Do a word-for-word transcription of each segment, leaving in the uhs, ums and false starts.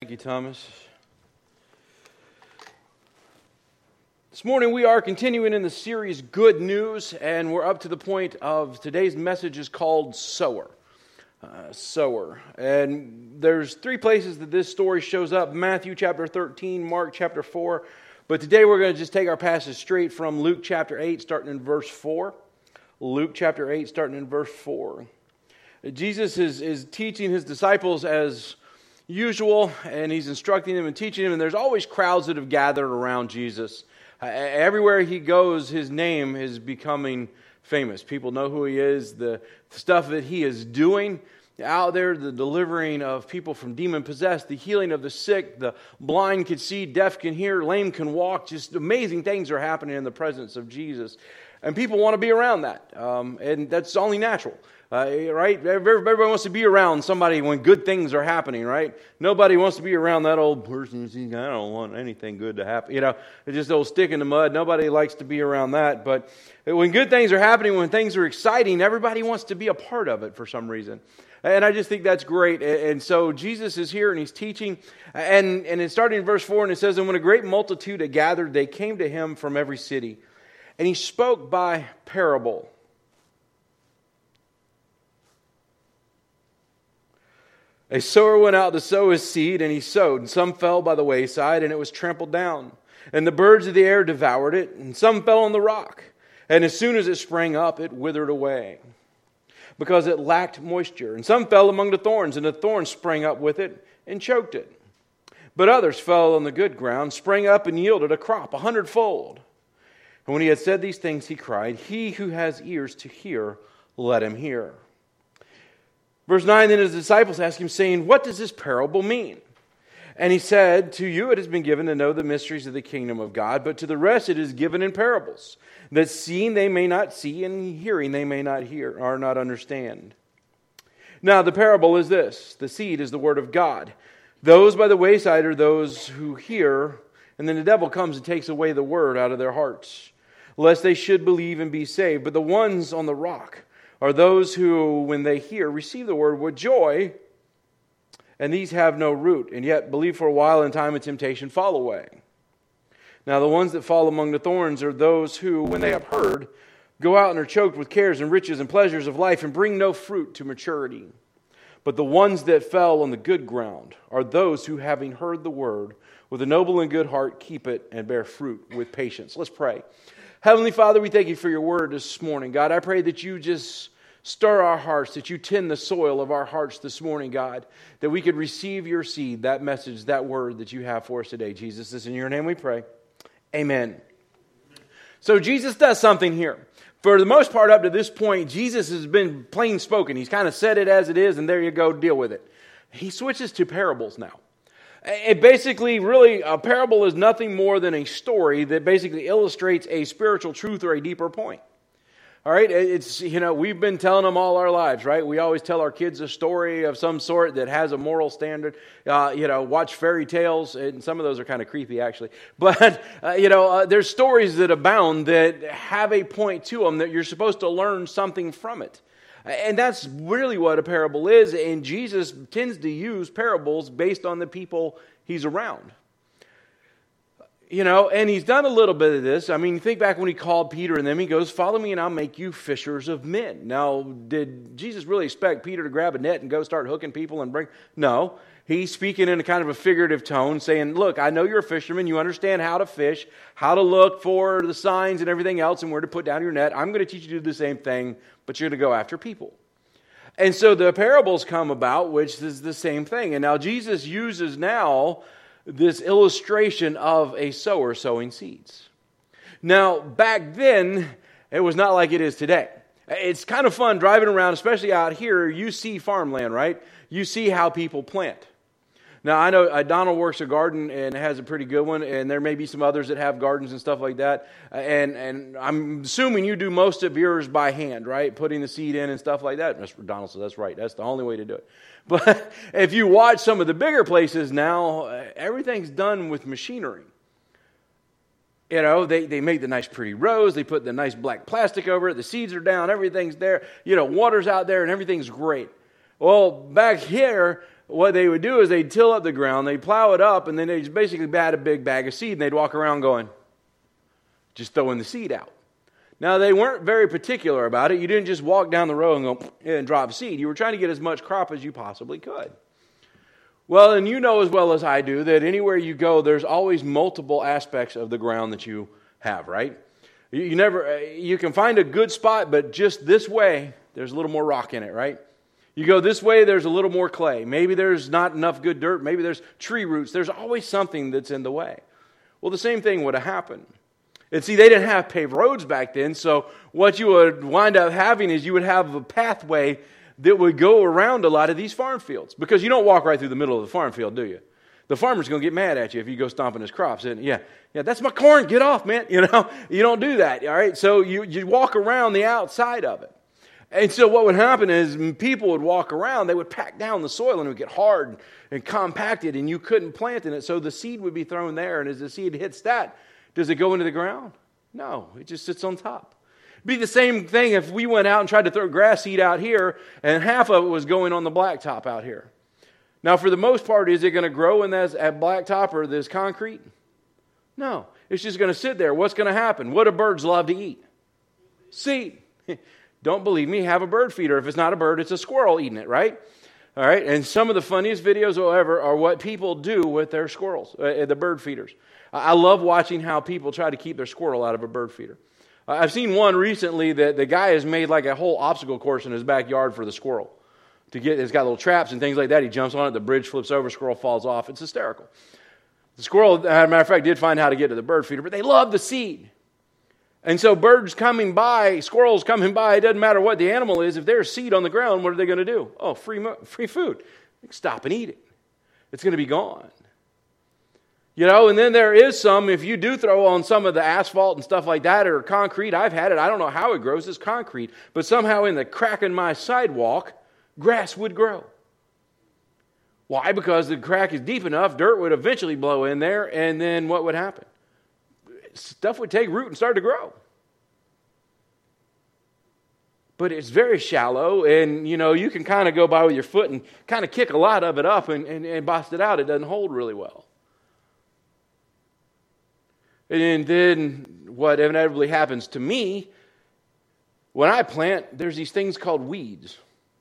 Thank you, Thomas. This morning we are continuing in the series Good News, and we're up to the point of today's message is called Sower. Uh, sower. And there's three places that this story shows up: Matthew chapter thirteen, Mark chapter four. But today we're going to just take our passage straight from Luke chapter eight, starting in verse four. Luke chapter eight, starting in verse four. Jesus is, is teaching his disciples as usual, and he's instructing them and teaching them, and there's always crowds that have gathered around Jesus. Uh, everywhere he goes, his name is becoming famous. People know who he is, the stuff that he is doing out there, the delivering of people from demon-possessed, the healing of the sick, the blind can see, deaf can hear, lame can walk. Just amazing things are happening in the presence of Jesus. And people want to be around that, um, and that's only natural. Uh, right? Everybody wants to be around somebody when good things are happening, right? Nobody wants to be around that old person who's saying, I don't want anything good to happen. You know, it's just old stick in the mud. Nobody likes to be around that. But when good things are happening, when things are exciting, everybody wants to be a part of it for some reason. And I just think that's great. And so Jesus is here and he's teaching. And, and it's starting in verse four, and it says, And when a great multitude had gathered, they came to him from every city. And he spoke by parable. A sower went out to sow his seed, and he sowed. And some fell by the wayside, and it was trampled down. And the birds of the air devoured it, and some fell on the rock. And as soon as it sprang up, it withered away, because it lacked moisture. And some fell among the thorns, and the thorns sprang up with it and choked it. But others fell on the good ground, sprang up and yielded a crop a hundredfold. And when he had said these things, he cried, He who has ears to hear, let him hear. Verse nine, then his disciples asked him, saying, What does this parable mean? And he said, To you it has been given to know the mysteries of the kingdom of God, but to the rest it is given in parables, that seeing they may not see, and hearing they may not hear, or not understand. Now the parable is this: the seed is the word of God. Those by the wayside are those who hear, and then the devil comes and takes away the word out of their hearts, lest they should believe and be saved. But the ones on the rock are those who, when they hear, receive the word with joy, and these have no root, and yet believe for a while, and time and temptation fall away. Now the ones that fall among the thorns are those who, when they have heard, go out and are choked with cares and riches and pleasures of life, and bring no fruit to maturity. But the ones that fell on the good ground are those who, having heard the word, with a noble and good heart, keep it and bear fruit with patience. Let's pray. Heavenly Father, we thank you for your word this morning. God, I pray that you just stir our hearts, that you tend the soil of our hearts this morning, God, that we could receive your seed, that message, that word that you have for us today. Jesus, this is in your name we pray. Amen. So Jesus does something here. For the most part up to this point, Jesus has been plain spoken. He's kind of said it as it is, and there you go, deal with it. He switches to parables now. It basically, really, a parable is nothing more than a story that basically illustrates a spiritual truth or a deeper point. All right, it's, you know, we've been telling them all our lives, right? We always tell our kids a story of some sort that has a moral standard. Uh, you know, watch fairy tales, and some of those are kind of creepy, actually. But, uh, you know, uh, there's stories that abound that have a point to them that you're supposed to learn something from it. And that's really what a parable is, and Jesus tends to use parables based on the people he's around. You know, and he's done a little bit of this. I mean, think back when he called Peter and them, he goes, Follow me and I'll make you fishers of men. Now, did Jesus really expect Peter to grab a net and go start hooking people and bring? No. He's speaking in a kind of a figurative tone, saying, look, I know you're a fisherman. You understand how to fish, how to look for the signs and everything else, and where to put down your net. I'm going to teach you to do the same thing, but you're going to go after people. And so the parables come about, which is the same thing. And now Jesus uses now this illustration of a sower sowing seeds. Now, back then, it was not like it is today. It's kind of fun driving around, especially out here. You see farmland, right? You see how people plant. Now, I know uh, Donald works a garden and has a pretty good one, and there may be some others that have gardens and stuff like that. Uh, and and I'm assuming you do most of yours by hand, right? Putting the seed in and stuff like that. Mister Donald says, that's right. That's the only way to do it. But if you watch some of the bigger places now, uh, everything's done with machinery. You know, they, they make the nice pretty rows. They put the nice black plastic over it. The seeds are down. Everything's there. You know, water's out there and everything's great. Well, back here, what they would do is they'd till up the ground, they'd plow it up, and then they'd basically add a big bag of seed, and they'd walk around going, just throwing the seed out. Now, they weren't very particular about it. You didn't just walk down the row and go and drop seed. You were trying to get as much crop as you possibly could. Well, and you know as well as I do that anywhere you go, there's always multiple aspects of the ground that you have, right? You, you never, you can find a good spot, but just this way, there's a little more rock in it, right? You go this way, there's a little more clay. Maybe there's not enough good dirt. Maybe there's tree roots. There's always something that's in the way. Well, the same thing would have happened. And see, they didn't have paved roads back then, so what you would wind up having is you would have a pathway that would go around a lot of these farm fields. Because you don't walk right through the middle of the farm field, do you? The farmer's going to get mad at you if you go stomping his crops. And yeah, yeah, that's my corn. Get off, man. You know, you don't do that, all right? So you, you walk around the outside of it. And so what would happen is people would walk around, they would pack down the soil and it would get hard and compacted and you couldn't plant in it. So the seed would be thrown there, and as the seed hits that, does it go into the ground? No, it just sits on top. It'd be the same thing if we went out and tried to throw grass seed out here and half of it was going on the blacktop out here. Now, for the most part, is it going to grow in that at blacktop or this concrete? No, it's just going to sit there. What's going to happen? What do birds love to eat? Seed. Don't believe me, have a bird feeder. If it's not a bird, it's a squirrel eating it, right? All right, and some of the funniest videos ever are what people do with their squirrels, uh, the bird feeders. I love watching how people try to keep their squirrel out of a bird feeder. Uh, I've seen one recently that the guy has made like a whole obstacle course in his backyard for the squirrel. To get, it's got little traps and things like that. He jumps on it, the bridge flips over, squirrel falls off. It's hysterical. The squirrel, as a matter of fact, did find how to get to the bird feeder, but they love the seed. And so birds coming by, squirrels coming by, it doesn't matter what the animal is. If there's seed on the ground, what are they going to do? Oh, free free food. Stop and eat it. It's going to be gone. You know, and then there is some, if you do throw on some of the asphalt and stuff like that or concrete, I've had it, I don't know how it grows, it's concrete, but somehow in the crack in my sidewalk, grass would grow. Why? Because the crack is deep enough, dirt would eventually blow in there, and then what would happen? Stuff would take root and start to grow. But it's very shallow, and you know, you can kind of go by with your foot and kind of kick a lot of it up and, and, and bust it out. It doesn't hold really well. And then what inevitably happens to me, when I plant, there's these things called weeds.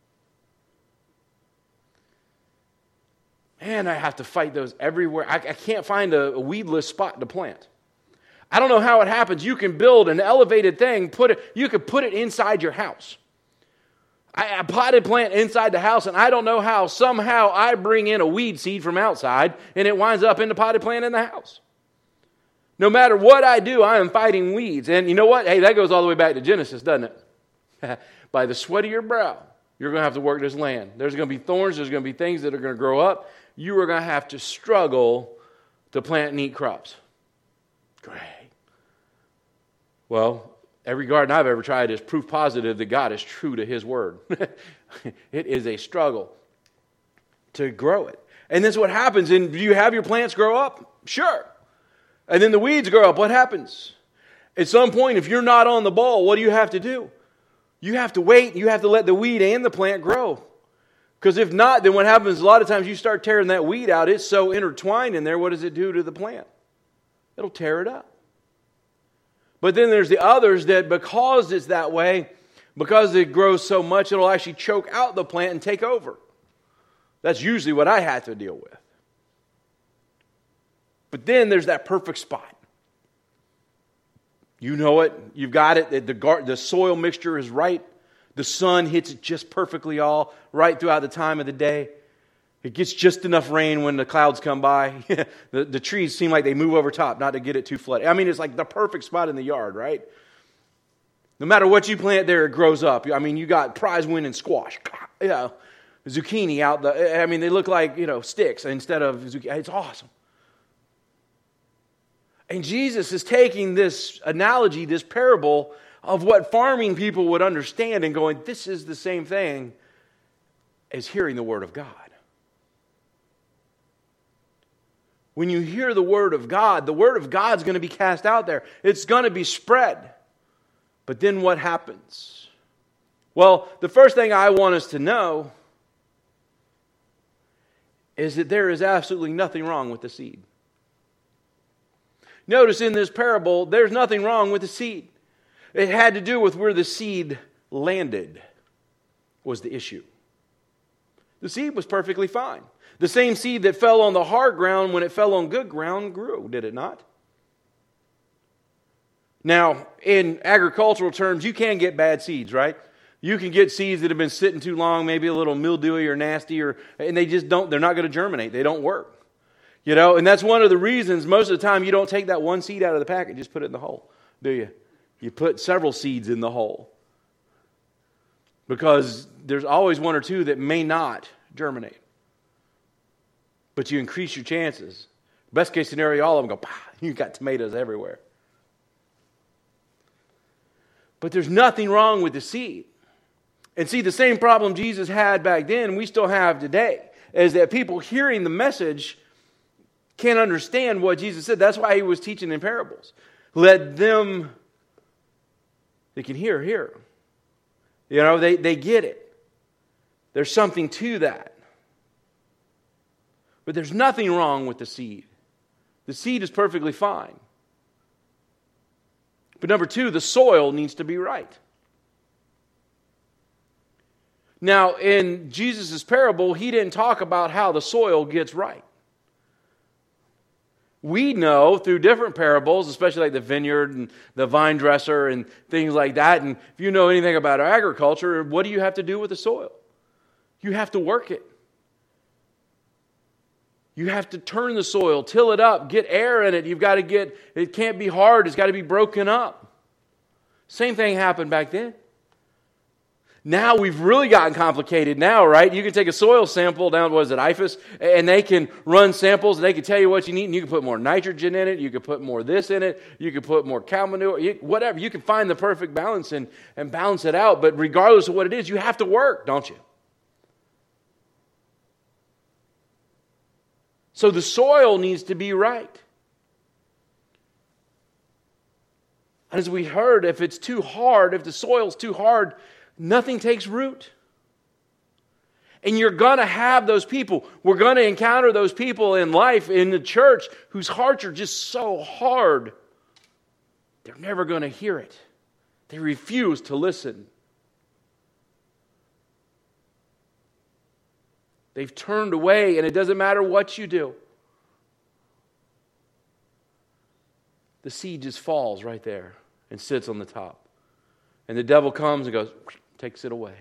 Man, I have to fight those everywhere. I, I can't find a, a weedless spot to plant. I don't know how it happens. You can build an elevated thing, put it, you could put it inside your house. I, I potted plant inside the house, and I don't know how. Somehow I bring in a weed seed from outside, and it winds up in the potted plant in the house. No matter what I do, I am fighting weeds. And you know what? Hey, that goes all the way back to Genesis, doesn't it? By the sweat of your brow, you're going to have to work this land. There's going to be thorns. There's going to be things that are going to grow up. You are going to have to struggle to plant and eat crops. Great. Well, every garden I've ever tried is proof positive that God is true to His word. It is a struggle to grow it. And this is what happens. And do you have your plants grow up? Sure. And then the weeds grow up. What happens? At some point, if you're not on the ball, what do you have to do? You have to wait. You have to let the weed and the plant grow. Because if not, then what happens, a lot of times you start tearing that weed out. It's so intertwined in there. What does it do to the plant? It'll tear it up. But then there's the others that because it's that way, because it grows so much, it'll actually choke out the plant and take over. That's usually what I had to deal with. But then there's that perfect spot. You know it. You've got it. The, gar- the soil mixture is right. The sun hits it just perfectly all right throughout the time of the day. It gets just enough rain when the clouds come by. the, the trees seem like they move over top, not to get it too flooded. I mean, it's like the perfect spot in the yard, right? No matter what you plant there, it grows up. I mean, you got prize winning squash. You know, zucchini out the... I mean, they look like, you know, sticks instead of zucchini. It's awesome. And Jesus is taking this analogy, this parable of what farming people would understand and going, this is the same thing as hearing the Word of God. When you hear the Word of God, the Word of God's going to be cast out there. It's going to be spread. But then what happens? Well, the first thing I want us to know is that there is absolutely nothing wrong with the seed. Notice in this parable, there's nothing wrong with the seed. It had to do with where the seed landed was the issue. The seed was perfectly fine. The same seed that fell on the hard ground when it fell on good ground grew, did it not? Now, in agricultural terms, you can get bad seeds, right? You can get seeds that have been sitting too long, maybe a little mildewy or nasty, or and they just don't, they're not going to germinate. They don't work. You know, and that's one of the reasons most of the time you don't take that one seed out of the packet, just put it in the hole, do you? You put several seeds in the hole. Because there's always one or two that may not germinate. But you increase your chances. Best case scenario, all of them go, pah, you've got tomatoes everywhere. But there's nothing wrong with the seed. And see, the same problem Jesus had back then, we still have today, is that people hearing the message can't understand what Jesus said. That's why he was teaching in parables. Let them, they can hear, hear. You know, they, they get it. There's something to that. But there's nothing wrong with the seed. The seed is perfectly fine. But number two, the soil needs to be right. Now, in Jesus' parable, he didn't talk about how the soil gets right. We know through different parables, especially like the vineyard and the vine dresser and things like that, and if you know anything about agriculture, what do you have to do with the soil? You have to work it. You have to turn the soil, till it up, get air in it. You've got to get, it can't be hard, it's got to be broken up. Same thing happened back then. Now we've really gotten complicated now, right? You can take a soil sample down, what is it, I F A S, and they can run samples, and they can tell you what you need, and you can put more nitrogen in it, you can put more this in it, you can put more cow manure, whatever. You can find the perfect balance and, and balance it out, but regardless of what it is, you have to work, don't you? So the soil needs to be right. As we heard, if it's too hard, if the soil's too hard, nothing takes root. And you're going to have those people. We're going to encounter those people in life, in the church, whose hearts are just so hard. They're never going to hear it. They refuse to listen. They've turned away, and it doesn't matter what you do. The seed just falls right there and sits on the top. And the devil comes and goes, takes it away.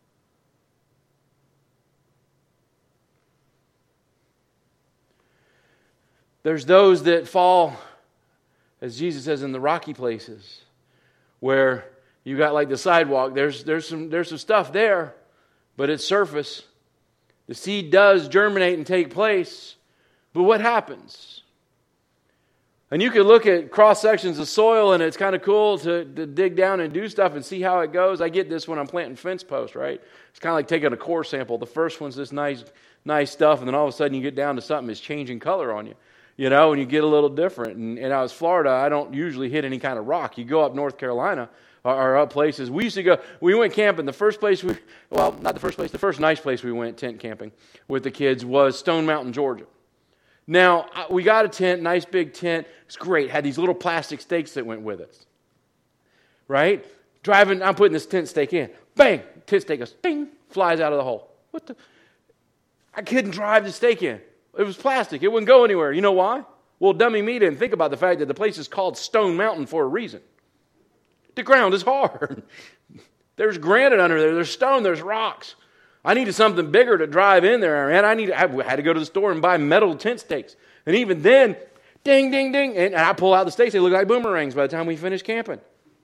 There's those that fall, as Jesus says, in the rocky places, where you got like the sidewalk. There's there's some there's some stuff there, but it's surface. The seed does germinate and take place, but what happens? And you can look at cross sections of soil, and it's kind of cool to, to dig down and do stuff and see how it goes. I get this when I'm planting fence posts, right? It's kind of like taking a core sample. The first one's this nice, nice stuff, and then all of a sudden you get down to something that's changing color on you, you know, and you get a little different. And, and I was Florida. I don't usually hit any kind of rock. You go up North Carolina or, or up places. We used to go. We went camping. The first place we, well, not the first place. The first nice place we went tent camping with the kids was Stone Mountain, Georgia. Now, we got a tent, nice big tent. It's great. Had these little plastic stakes that went with us. Right? Driving, I'm putting this tent stake in. Bang! Tent stake goes, ding, flies out of the hole. What the? I couldn't drive the stake in. It was plastic. It wouldn't go anywhere. You know why? Well, dummy me didn't think about the fact that the place is called Stone Mountain for a reason. The ground is hard. There's granite under there. There's stone. There's rocks. I needed something bigger to drive in there, and I needed, I had to go to the store and buy metal tent stakes. And even then, ding, ding, ding, and I pull out the stakes. They look like boomerangs by the time we finish camping.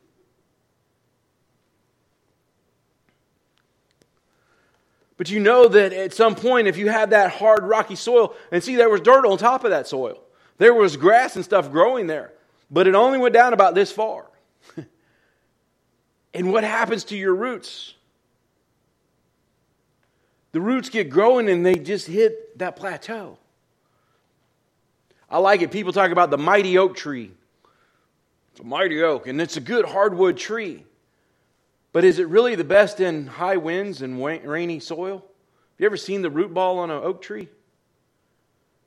But you know that at some point, if you had that hard, rocky soil, and see, there was dirt on top of that soil. There was grass and stuff growing there, but it only went down about this far. And what happens to your roots? The roots get growing and they just hit that plateau. I like it. People talk about the mighty oak tree. It's a mighty oak, and it's a good hardwood tree. But is it really the best in high winds and rainy soil? Have you ever seen the root ball on an oak tree?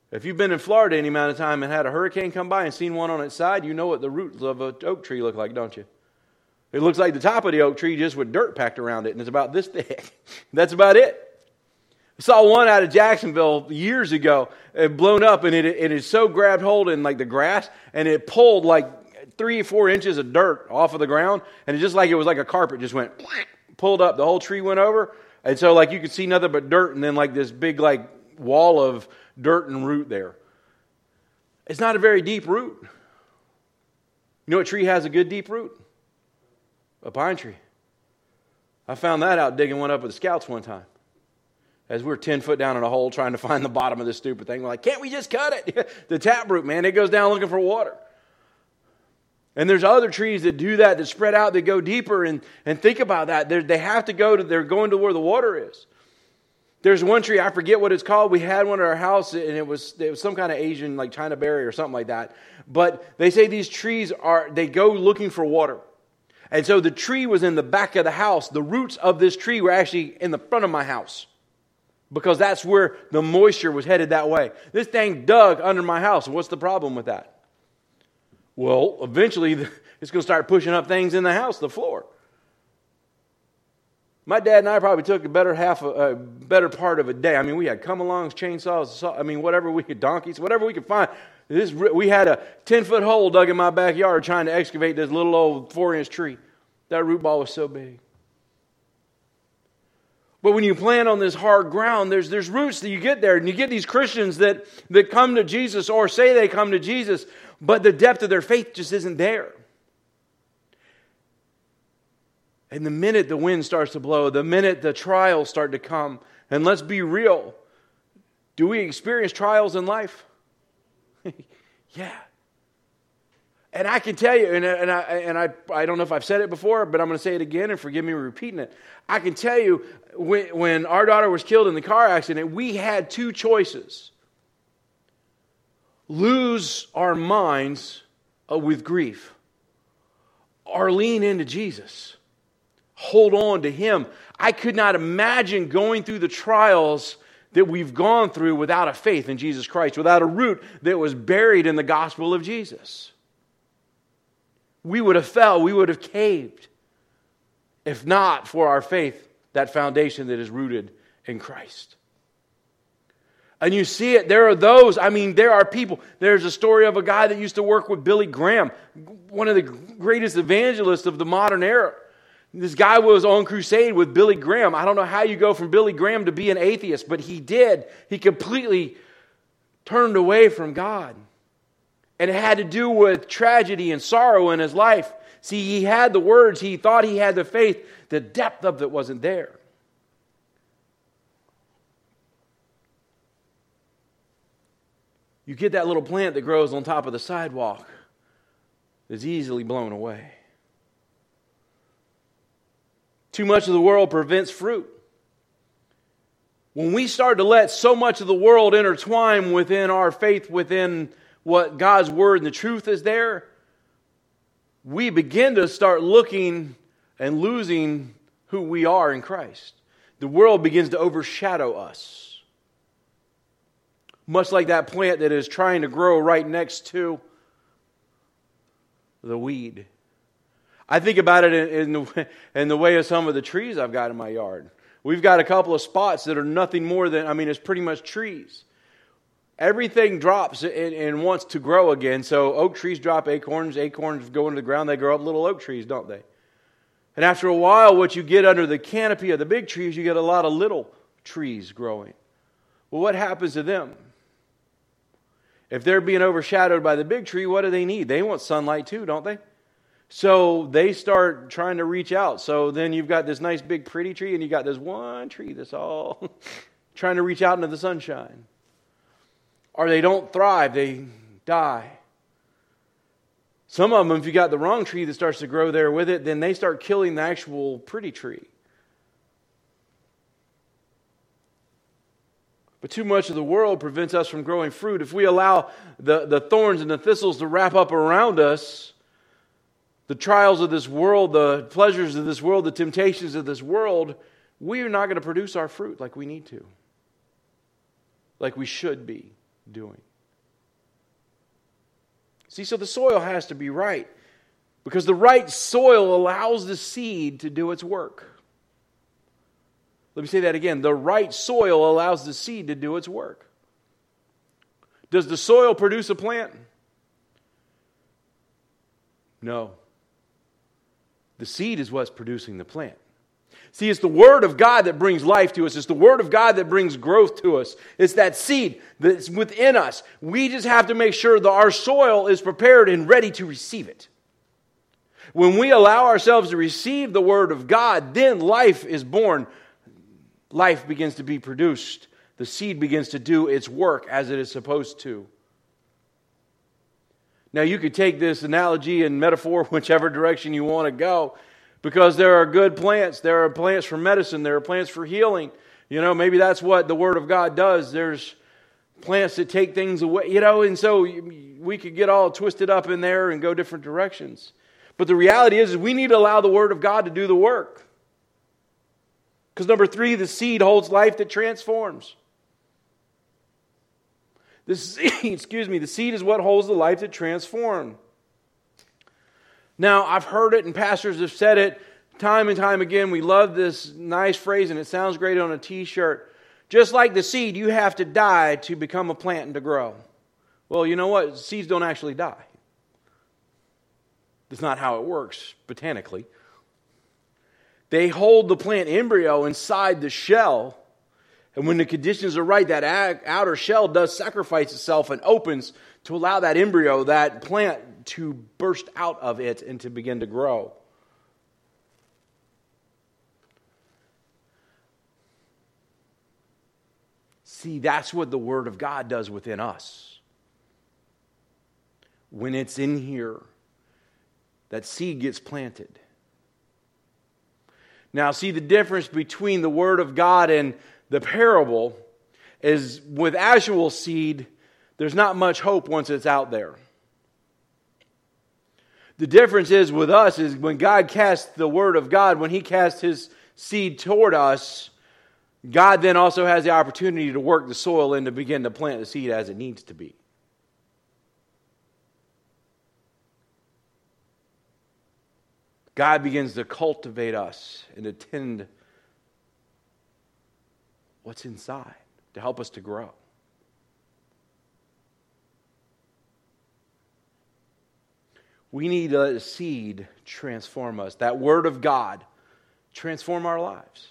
If you've been in Florida any amount of time and had a hurricane come by and seen one on its side, you know what the roots of an oak tree look like, don't you? It looks like the top of the oak tree just with dirt packed around it, and it's about this thick. That's about it. I saw one out of Jacksonville years ago. It blown up, and it it had so grabbed hold in like the grass, and it pulled like three or four inches of dirt off of the ground, and it just like it was like a carpet just went pulled up. The whole tree went over, and so like you could see nothing but dirt, and then like this big like wall of dirt and root there. It's not a very deep root. You know what tree has a good deep root? A pine tree. I found that out digging one up with the scouts one time. As we were ten foot down in a hole trying to find the bottom of this stupid thing. We're like, can't we just cut it? The taproot, man, it goes down looking for water. And there's other trees that do that, that spread out, that go deeper. And, and think about that. They're, they have to go to, they're going to where the water is. There's one tree, I forget what it's called. We had one at our house, and it was it was some kind of Asian, like China berry or something like that. But they say these trees are, they go looking for water. And so the tree was in the back of the house. The roots of this tree were actually in the front of my house, because that's where the moisture was headed that way. This thing dug under my house. What's the problem with that? Well, eventually it's going to start pushing up things in the house, the floor. My dad and I probably took a better half, a better part of a day. I mean, we had come-alongs, chainsaws, I mean, whatever we could, donkeys, whatever we could find. This, we had a ten-foot hole dug in my backyard trying to excavate this little old four-inch tree. That root ball was so big. But when you plant on this hard ground, there's there's roots that you get there. And you get these Christians that, that come to Jesus or say they come to Jesus, but the depth of their faith just isn't there. And the minute the wind starts to blow, the minute the trials start to come, and let's be real, do we experience trials in life? Yeah. And I can tell you, and, and, I, and I, I don't know if I've said it before, but I'm going to say it again, and forgive me for repeating it. I can tell you, when, when our daughter was killed in the car accident, we had two choices. Lose our minds uh, with grief, or lean into Jesus. Hold on to Him. I could not imagine going through the trials that we've gone through without a faith in Jesus Christ, without a root that was buried in the gospel of Jesus. We would have fell, we would have caved, if not for our faith, that foundation that is rooted in Christ. And you see it, there are those, I mean, there are people. There's a story of a guy that used to work with Billy Graham, one of the greatest evangelists of the modern era. This guy was on crusade with Billy Graham. I don't know how you go from Billy Graham to be an atheist, but he did. He completely turned away from God. And it had to do with tragedy and sorrow in his life. See, he had the words, he thought he had the faith. The depth of it wasn't there. You get that little plant that grows on top of the sidewalk that's easily blown away. Too much of the world prevents fruit. When we start to let so much of the world intertwine within our faith, within what God's Word and the truth is there, we begin to start looking and losing who we are in Christ. The world begins to overshadow us. Much like that plant that is trying to grow right next to the weed. I think about it in, in, the, in the way of some of the trees I've got in my yard. We've got a couple of spots that are nothing more than, I mean, it's pretty much trees. Everything drops and, and wants to grow again. So oak trees drop acorns. Acorns go into the ground. They grow up little oak trees, don't they? And after a while, what you get under the canopy of the big trees, you get a lot of little trees growing. Well, what happens to them? If they're being overshadowed by the big tree, what do they need? They want sunlight too, don't they? So they start trying to reach out. So then you've got this nice big pretty tree, and you got this one tree that's all trying to reach out into the sunshine. Or they don't thrive, they die. Some of them, if you got the wrong tree that starts to grow there with it, then they start killing the actual pretty tree. But too much of the world prevents us from growing fruit. If we allow the, the thorns and the thistles to wrap up around us, the trials of this world, the pleasures of this world, the temptations of this world, we are not going to produce our fruit like we need to, like we should be doing. See, so the soil has to be right. Because the right soil allows the seed to do its work. Let me say that again. The right soil allows the seed to do its work. Does the soil produce a plant? No. The seed is what's producing the plant. See, it's the Word of God that brings life to us. It's the Word of God that brings growth to us. It's that seed that's within us. We just have to make sure that our soil is prepared and ready to receive it. When we allow ourselves to receive the Word of God, then life is born. Life begins to be produced. The seed begins to do its work as it is supposed to. Now, you could take this analogy and metaphor whichever direction you want to go, because there are good plants. There are plants for medicine. There are plants for healing. You know, maybe that's what the Word of God does. There's plants that take things away, you know, and so we could get all twisted up in there and go different directions. But the reality is, is we need to allow the Word of God to do the work. Because number three, the seed holds life that transforms. The seed, excuse me, the seed is what holds the life that transforms. Now, I've heard it and pastors have said it time and time again. We love this nice phrase and it sounds great on a t-shirt. Just like the seed, you have to die to become a plant and to grow. Well, you know what? Seeds don't actually die. That's not how it works botanically. They hold the plant embryo inside the shell. And when the conditions are right, that outer shell does sacrifice itself and opens to allow that embryo, that plant, to burst out of it and to begin to grow. See, that's what the Word of God does within us. When it's in here, that seed gets planted. Now, see, the difference between the Word of God and the parable is with actual seed, there's not much hope once it's out there. The difference is with us is when God casts the Word of God, when He casts His seed toward us, God then also has the opportunity to work the soil and to begin to plant the seed as it needs to be. God begins to cultivate us and to tend what's inside to help us to grow. We need to let the seed transform us. That Word of God transform our lives.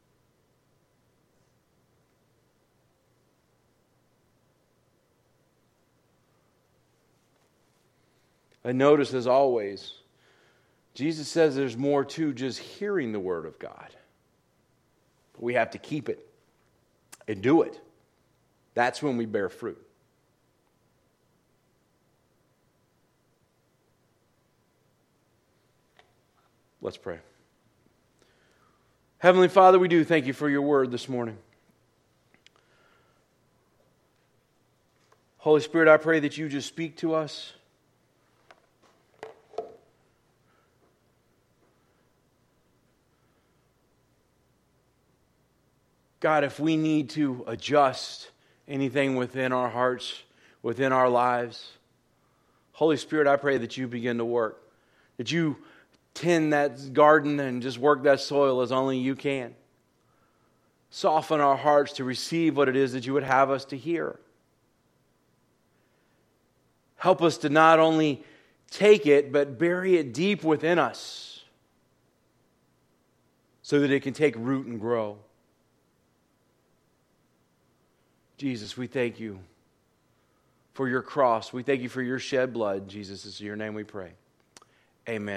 I notice, as always, Jesus says there's more to just hearing the Word of God. But we have to keep it and do it. That's when we bear fruit. Let's pray. Heavenly Father, we do thank you for your word this morning. Holy Spirit, I pray that you just speak to us. God, if we need to adjust anything within our hearts, within our lives, Holy Spirit, I pray that you begin to work. That you tend that garden and just work that soil as only you can. Soften our hearts to receive what it is that you would have us to hear. Help us to not only take it, but bury it deep within us so that it can take root and grow. Jesus, we thank you for your cross. We thank you for your shed blood. Jesus, it's in your name we pray. Amen.